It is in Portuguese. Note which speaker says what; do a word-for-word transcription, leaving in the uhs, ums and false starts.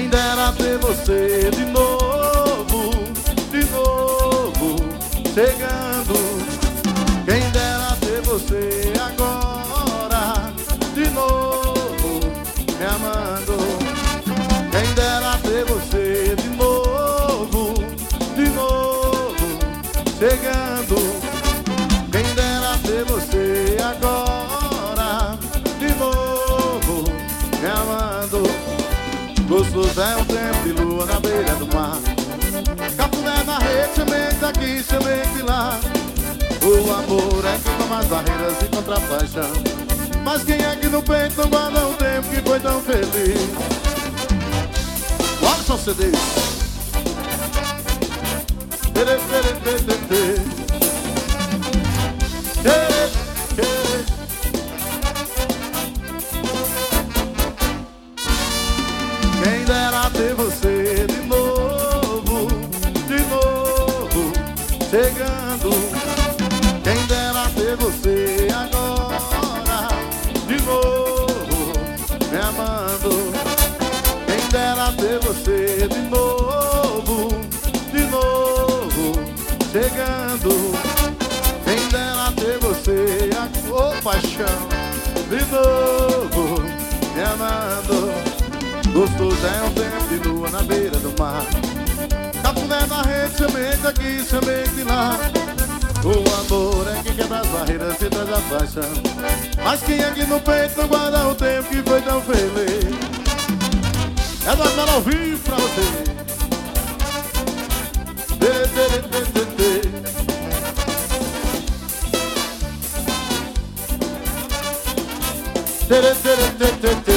Speaker 1: Quem dera ter você de novo, de novo, chegando. Quem dera ter você agora, de novo, me amando. Quem dera ter você de novo, de novo, chegando. Quem dera ter você agora, de novo, me amando. Gostoso é um tempo de lua na beira do mar, cafuné na rede, semente aqui, semente lá. O amor é que toma as barreiras e contra a paixão, mas quem é que no peito não guarda um tempo que foi tão feliz? Olha só o C D. Tere, tere, tere, tere. Tere, tere. Quem dera ter você de novo, de novo, chegando. Quem dera ter você agora, de novo, me amando. Quem dera ter você de novo, de novo, chegando. Quem dera ter você agora, oh, paixão, de novo, me amando. Gostoso é um tempo de lua na beira do mar, cafuné na rede, semente aqui, semente lá. O amor é quem quebra as barreiras e traz a paixão, mas quem aqui no peito não guarda o tempo que foi tão feliz? É nós para ouvir pra você. Tê, tê, tê, tê, tê. Tê, tê, tê, tê, tê.